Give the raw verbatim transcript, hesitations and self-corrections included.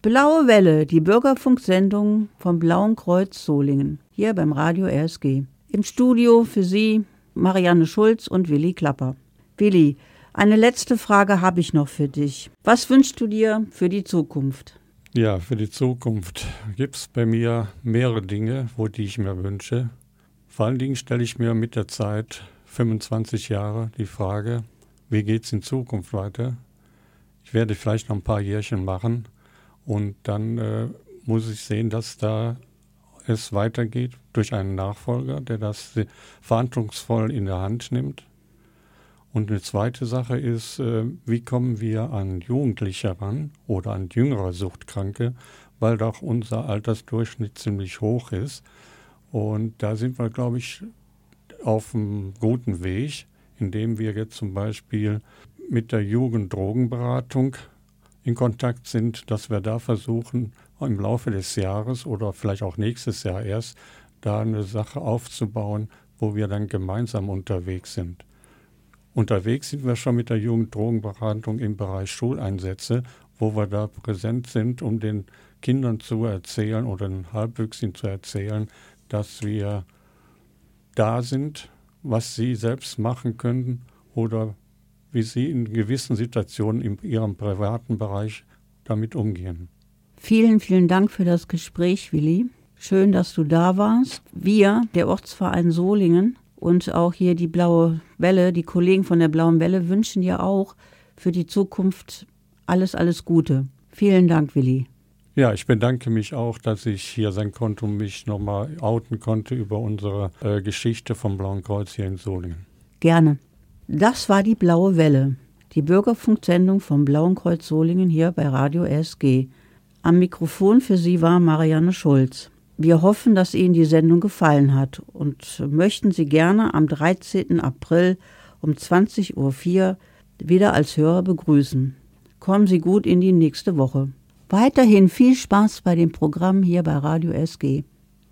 Blaue Welle, die Bürgerfunksendung vom Blauen Kreuz Solingen, hier beim Radio R S G. Im Studio für Sie Marianne Schulz und Willi Klapper. Willi, eine letzte Frage habe ich noch für dich. Was wünschst du dir für die Zukunft? Ja, für die Zukunft gibt es bei mir mehrere Dinge, wo die ich mir wünsche. Vor allen Dingen stelle ich mir mit der Zeit, fünfundzwanzig Jahre, die Frage, wie geht es in Zukunft weiter? Ich werde vielleicht noch ein paar Jährchen machen. Und dann äh, muss ich sehen, dass da es weitergeht durch einen Nachfolger, der das verantwortungsvoll in der Hand nimmt. Und eine zweite Sache ist, äh, wie kommen wir an Jugendliche ran oder an jüngere Suchtkranke, weil doch unser Altersdurchschnitt ziemlich hoch ist. Und da sind wir, glaube ich, auf einem guten Weg, indem wir jetzt zum Beispiel mit der Jugenddrogenberatung in Kontakt sind, dass wir da versuchen, im Laufe des Jahres oder vielleicht auch nächstes Jahr erst, da eine Sache aufzubauen, wo wir dann gemeinsam unterwegs sind. Unterwegs sind wir schon mit der Jugenddrogenberatung im Bereich Schuleinsätze, wo wir da präsent sind, um den Kindern zu erzählen oder den Halbwüchsigen zu erzählen, dass wir da sind, was sie selbst machen können oder wie sie in gewissen Situationen in ihrem privaten Bereich damit umgehen. Vielen, vielen Dank für das Gespräch, Willi. Schön, dass du da warst. Wir, der Ortsverein Solingen und auch hier die Blaue Welle, die Kollegen von der Blauen Welle wünschen dir auch für die Zukunft alles, alles Gute. Vielen Dank, Willi. Ja, ich bedanke mich auch, dass ich hier sein konnte und mich nochmal outen konnte über unsere äh, Geschichte vom Blauen Kreuz hier in Solingen. Gerne. Das war die Blaue Welle, die Bürgerfunksendung vom Blauen Kreuz Solingen hier bei Radio R S G. Am Mikrofon für Sie war Marianne Schulz. Wir hoffen, dass Ihnen die Sendung gefallen hat und möchten Sie gerne am dreizehnten April um zwanzig Uhr vier wieder als Hörer begrüßen. Kommen Sie gut in die nächste Woche. Weiterhin viel Spaß bei dem Programm hier bei Radio R S G.